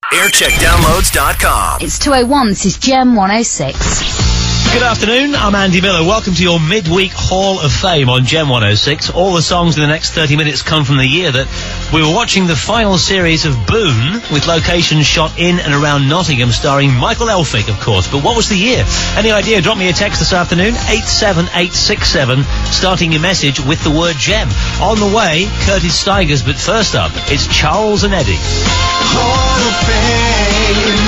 Aircheckdownloads.com. It's 2:01, this is Gem 106. Good afternoon, I'm Andy Miller. Welcome to your midweek Hall of Fame on Gem 106. All the songs in the next 30 minutes come from the year that we were watching the final series of Boone, with locations shot in and around Nottingham, starring Michael Elphick, of course. But what was the year? Any idea? Drop me a text this afternoon, 87867, starting your message with the word Gem. On the way, Curtis Stigers, but first up, it's Charles and Eddie. Hall of Fame.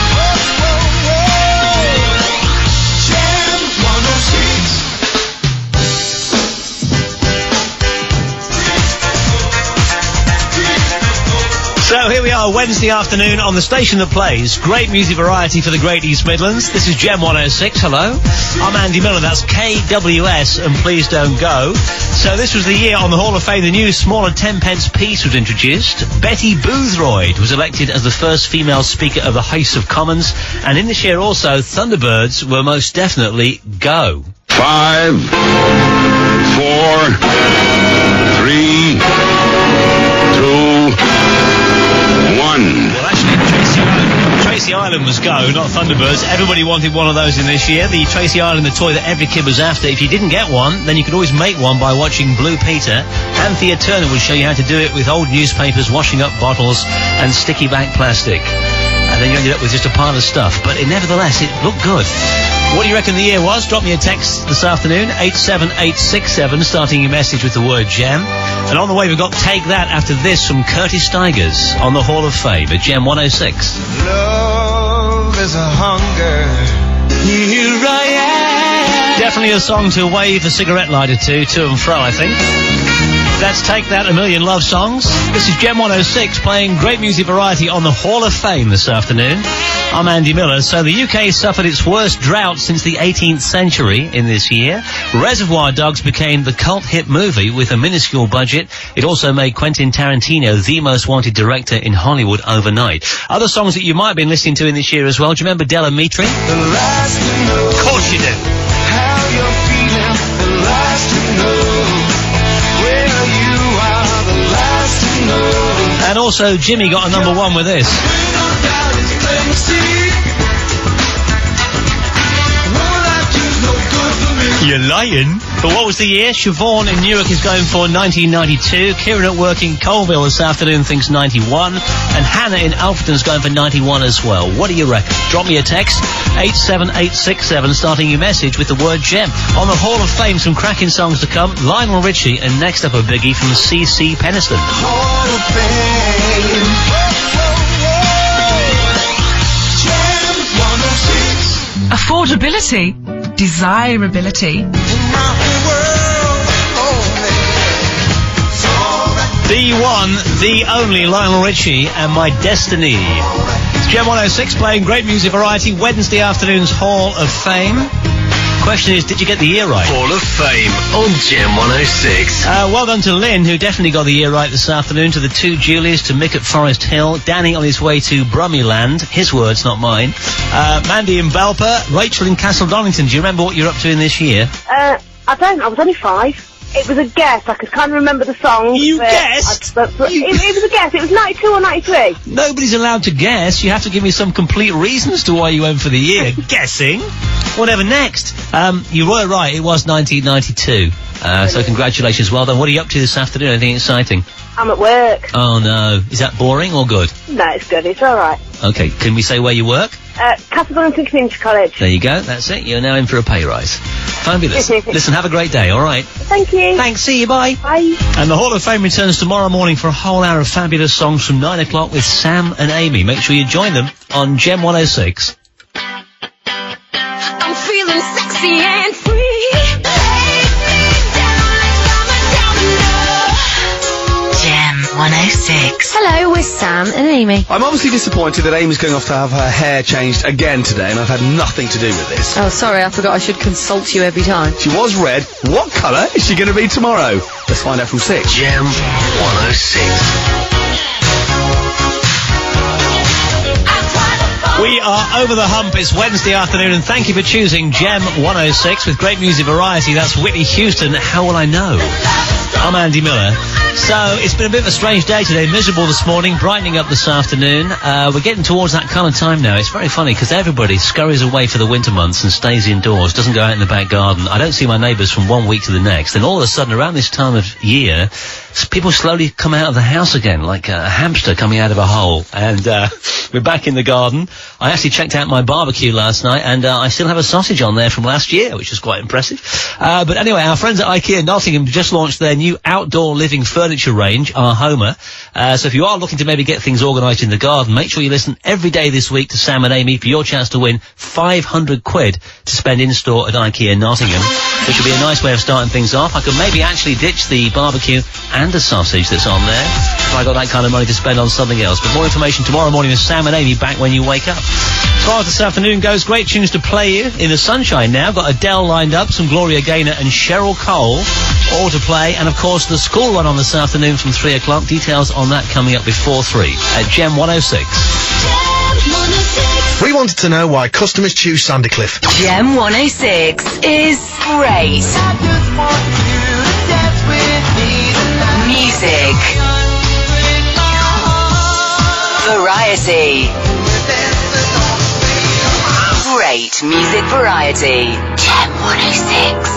So here we are, Wednesday afternoon on the station that plays great music variety for the Great East Midlands. This is Gem 106, hello. I'm Andy Miller, that's KWS, and please don't go. So this was the year on the Hall of Fame the new smaller 10-pence piece was introduced. Betty Boothroyd was elected as the first female Speaker of the House of Commons, and in this year also, Thunderbirds were most definitely go. 5, 4, 3, 2, 1. Well, actually, Tracy Island was go, not Thunderbirds. Everybody wanted one of those in this year. The Tracy Island, the toy that every kid was after. If you didn't get one, then you could always make one by watching Blue Peter. Anthea Turner would show you how to do it with old newspapers, washing up bottles, and sticky back plastic. And then you ended up with just a pile of stuff. But nevertheless, it looked good. What do you reckon the year was? Drop me a text this afternoon, 87867, starting your message with the word Gem. And on the way, we've got Take That after this from Curtis Stigers on the Hall of Fame at Gem 106. Love is a hunger. Here I am. Definitely a song to wave a cigarette lighter to and fro, I think. That's Take That, A Million Love Songs. This is Gem 106 playing great music variety on the Hall of Fame this afternoon. I'm Andy Miller. So the UK suffered its worst drought since the 18th century in this year. Reservoir Dogs became the cult hit movie with a minuscule budget. It also made Quentin Tarantino the most wanted director in Hollywood overnight. Other songs that you might have been listening to in this year as well. Do you remember Della Mitri? The last to know. Of course you do. How you're feeling. The last to know. Where you are. The last to know. And also Jimmy got a number one with this. You're lying. But what was the year? Siobhan in Newark is going for 1992. Kieran at work in Colville this afternoon thinks 91. And Hannah in Alfreton's going for 91 as well. What do you reckon? Drop me a text, 87867, starting your message with the word Gem. On the Hall of Fame, some cracking songs to come. Lionel Richie, and next up a biggie from CC Peniston. Hall of Fame. Gem 106. Affordability. Desirability. The one, the only Lionel Richie and My Destiny. It's Gem 106 playing great music variety, Wednesday afternoon's Hall of Fame. Question is, did you get the year right? Hall of Fame on Gem 106. Well done to Lynn, who definitely got the year right this afternoon, to the two Julies, to Mick at Forest Hill, Danny on his way to Brummyland, his words, not mine, Mandy in Belper, Rachel in Castle Donington. Do you remember what you're up to in this year? I don't. I was only 5. It was a guess. I could kind of remember the song. You guessed? It was a guess. It was 92 or 93. Nobody's allowed to guess. You have to give me some complete reasons to why you went for the year. Guessing? Whatever next. You were right. It was 1992. So congratulations. Well done. What are you up to this afternoon? Anything exciting? I'm at work. Oh, no. Is that boring or good? No, it's good. It's all right. Okay. Can we say where you work? Castle Donington Community College. There you go. That's it. You're now in for a pay rise. Fabulous. Listen, have a great day, all right? Thank you. Thanks. See you. Bye. Bye. And the Hall of Fame returns tomorrow morning for a whole hour of fabulous songs from 9 o'clock with Sam and Amy. Make sure you join them on Gem 106. I'm feeling sexy and free. Gem 106. Hello, we're Sam and Amy. I'm obviously disappointed that Amy's going off to have her hair changed again today, and I've had nothing to do with this. Oh, sorry, I forgot I should consult you every time. She was red. What colour is she going to be tomorrow? Let's find out from 6. Gem 106. We are over the hump. It's Wednesday afternoon, and thank you for choosing Gem 106 with great music variety. That's Whitney Houston, How Will I Know? I'm Andy Miller. So, it's been a bit of a strange day today. Miserable this morning, brightening up this afternoon. We're getting towards that kind of time now. It's very funny because everybody scurries away for the winter months and stays indoors, doesn't go out in the back garden. I don't see my neighbours from one week to the next. Then all of a sudden, around this time of year, people slowly come out of the house again, like a hamster coming out of a hole. And we're back in the garden. I actually checked out my barbecue last night, and I still have a sausage on there from last year, which is quite impressive. But anyway, our friends at IKEA Nottingham just launched their new outdoor living furniture range, our Homer. So if you are looking to maybe get things organised in the garden, make sure you listen every day this week to Sam and Amy for your chance to win 500 quid to spend in-store at IKEA Nottingham, which would be a nice way of starting things off. I could maybe actually ditch the barbecue and the sausage that's on there if I got that kind of money to spend on something else. But more information tomorrow morning with Sam and Amy back when you wake up. As far as this afternoon goes, great tunes to play you in the sunshine now. Got Adele lined up, some Gloria Gaynor and Cheryl Cole, all to play. And of course, the school run on this afternoon from 3 o'clock. Details on that coming up before 3 at Gem 106. We wanted to know why customers choose Sandycliff. Gem 106 is great. Music. Variety. Great music variety. Gem 106.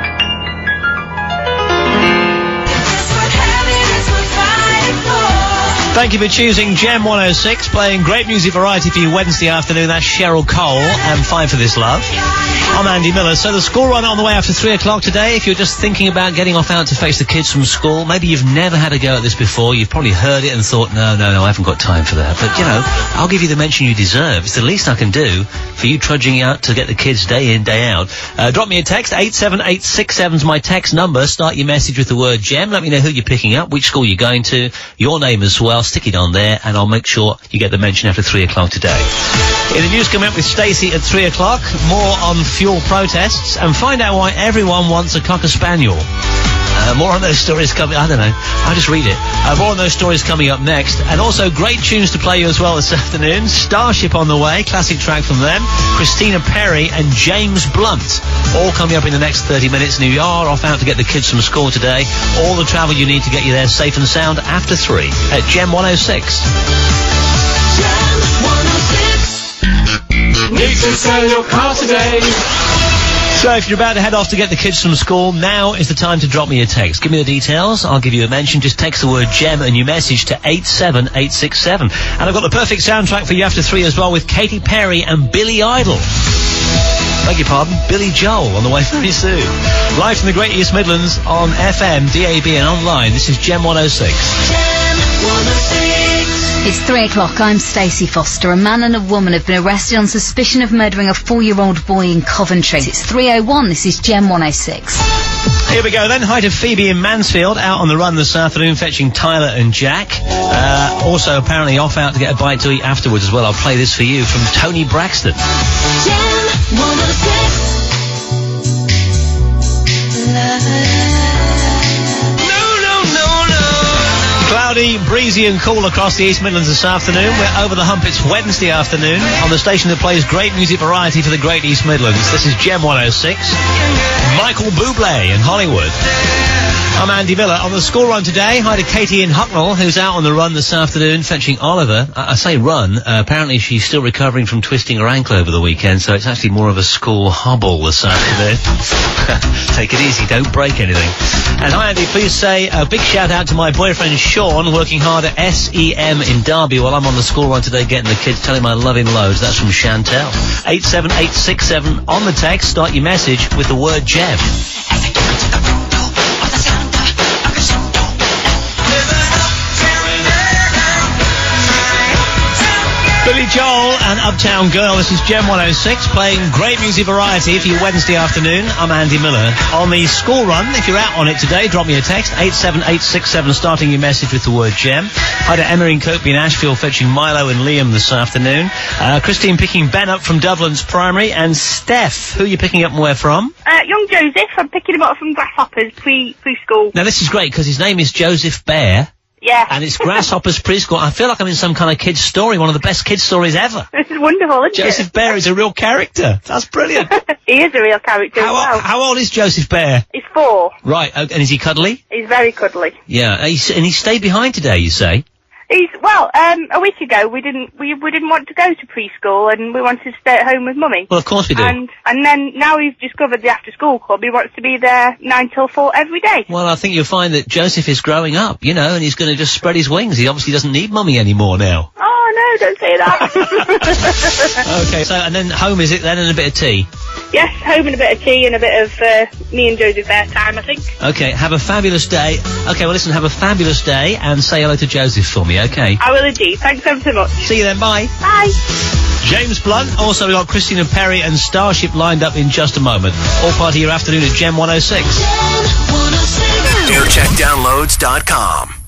Thank you for choosing Gem 106, playing great music variety for you Wednesday afternoon. That's Cheryl Cole and Fine for This Love. I'm Andy Miller. So the school run on the way after 3 o'clock today. If you're just thinking about getting off out to face the kids from school, maybe you've never had a go at this before. You've probably heard it and thought, no, I haven't got time for that. But, you know, I'll give you the mention you deserve. It's the least I can do for you trudging out to get the kids day in, day out. Drop me a text. 87867's my text number. Start your message with the word Gem. Let me know who you're picking up, which school you're going to, your name as well. Stick it on there, and I'll make sure you get the mention after 3 o'clock today. In the news coming up with Stacey at 3 o'clock, more on fuel protests, and find out why everyone wants a Cocker Spaniel. More on those stories coming... I don't know. I'll just read it. More on those stories coming up next. And also great tunes to play you as well this afternoon. Starship on the way. Classic track from them. Christina Perri and James Blunt. All coming up in the next 30 minutes. And you are off out to get the kids from school today. All the travel you need to get you there safe and sound after 3 at Gem 106. Gem 106. Need to sell your car today. So if you're about to head off to get the kids from school, now is the time to drop me a text. Give me the details. I'll give you a mention. Just text the word Gem and your message to 87867. And I've got the perfect soundtrack for you after 3 as well with Katy Perry and Billy Idol. Beg your pardon, Billy Joel on the way very soon. Live from the Great East Midlands on FM, DAB and online. This is Gem 106. Gem 106. It's 3 o'clock. I'm Stacey Foster. A man and a woman have been arrested on suspicion of murdering a 4-year-old boy in Coventry. It's 3:01. This is Gem 106. Here we go then. Hi to Phoebe in Mansfield, out on the run this afternoon fetching Tyler and Jack. Also apparently off out to get a bite to eat afterwards as well. I'll play this for you from Tony Braxton. Gem 106. Cloudy, breezy and cool across the East Midlands this afternoon. We're over the hump. It's Wednesday afternoon on the station that plays great music variety for the Great East Midlands. This is Gem 106. Michael Bublé in Hollywood. I'm Andy Miller. On the school run today, hi to Katie in Hucknall, who's out on the run this afternoon fetching Oliver. I say run. Apparently she's still recovering from twisting her ankle over the weekend, so it's actually more of a school hobble this afternoon. Take it easy. Don't break anything. And hi, Andy. Please say a big shout out to my boyfriend Sean, working hard at SEM in Derby while I'm on the school run today getting the kids. Tell him I love him loads. That's from Chantel. 87867 on the text. Start your message with the word Gem. Billy Joel and Uptown Girl. This is Gem 106, playing great music variety for your Wednesday afternoon. I'm Andy Miller. On the school run, if you're out on it today, drop me a text, 87867, starting your message with the word Gem. Hi to Emma in Coatby in Ashfield, fetching Milo and Liam this afternoon. Christine picking Ben up from Dublin's Primary. And Steph, who are you picking up and where from? Young Joseph. I'm picking him up from Grasshoppers, pre-school. Now, this is great, because his name is Joseph Bear. Yeah. And it's Grasshoppers Preschool. I feel like I'm in some kind of kid's story, one of the best kid's stories ever. This is wonderful, isn't Joseph Bear is a real character. That's brilliant. He is a real character as well. How old is Joseph Bear? He's 4. Right, and is he cuddly? He's very cuddly. Yeah, and he stayed behind today, you say? A week ago we didn't want to go to preschool and we wanted to stay at home with Mummy. Well, of course we do. And then now he's discovered the after school club, he wants to be there 9 till 4 every day. Well, I think you'll find that Joseph is growing up, you know, and he's going to just spread his wings. He obviously doesn't need Mummy anymore now. Oh, no, don't say that. Okay, so, and then home is it then, and a bit of tea? Yes, home and a bit of tea and a bit of me and Joseph Bear time, I think. Okay, have a fabulous day. Okay, well, listen, have a fabulous day and say hello to Joseph for me, okay? I will indeed. Thanks ever so much. See you then, bye. Bye. James Blunt, also we've got Christina Perry and Starship lined up in just a moment. All part of your afternoon at Gem 106. Gem 106. AirCheckDownloads.com.